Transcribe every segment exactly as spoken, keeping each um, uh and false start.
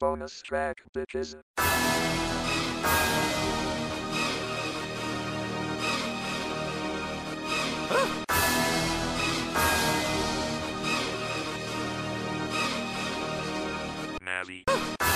Bonus track, bitches. Navi.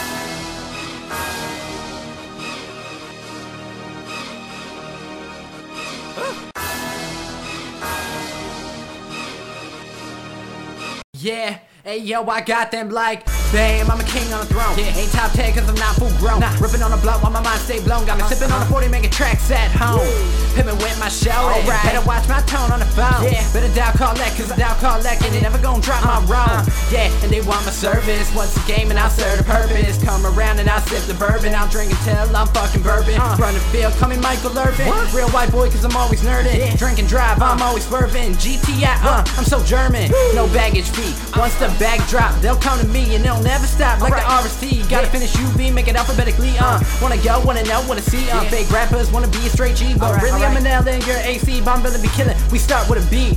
Yeah, hey yo, I got them like bam, I'm a king on the throne. Yeah. Ain't top ten cause I'm not full grown. Nah. Ripping on the blunt while my mind stay blown. Got me uh, sipping uh. on the forty, making tracks at home. Pimpin' with my show. Right. Better watch my tone on the phone. Yeah. Better dial collect cause I dial collect and they never gon' drop uh, my roam. Uh. Yeah, and they want my service. Once a game and I'll serve the purpose. Come around and I'll sip the bourbon. I'll drink until I'm fucking bourbon. Uh. Run the field, call me Michael Irvin. What? Real white boy cause I'm always nerdin'. Yeah. Drink and drive, I'm always swerving. G T I, uh, I'm so German. Woo. No baggage fee. Once the bag drop, they'll come to me and they'll never stop. Like right. the R S T, gotta yeah. finish U V, make it alphabetically, uh Wanna go, wanna know, wanna see, uh yeah. Fake rappers wanna be a straight G, but right, really right. I'm an L and you're A C, but I'm gonna be killing. We start with a B.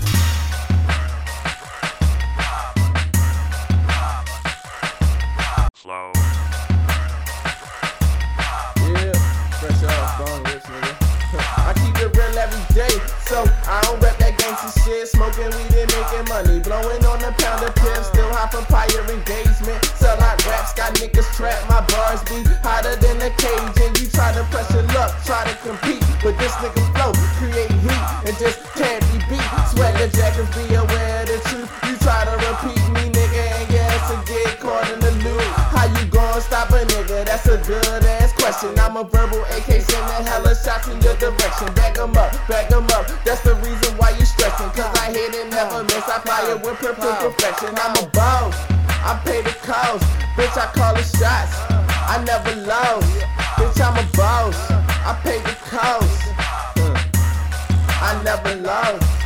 Slow. Yeah, fresh off, bone lips, nigga. I keep it real every day, so I don't rep that gangsta shit. Smoking weed and making money, blowing on the pound of piff, still hot from prior engagement. Sell out raps, got niggas trapped, my bars be hotter than a cage. And you try to press your luck, try to compete, but this nigga flow, create heat, and just can't be beat. Sweater jackets, be aware of the truth. You try to repeat me, nigga, and you have to get caught in the loop. How you gon' stop a nigga? That's a good ass question. I'm a verbal A K sending hella shots in your direction. Back 'em up, back 'em up. That's the reason why you stressing, cause I hit it never miss. I fire with perfect perfection. I'm a boss, I pay the cost. Bitch, I call the shots, I never lost. Bitch, I'm a boss, I pay the cost. I never lost.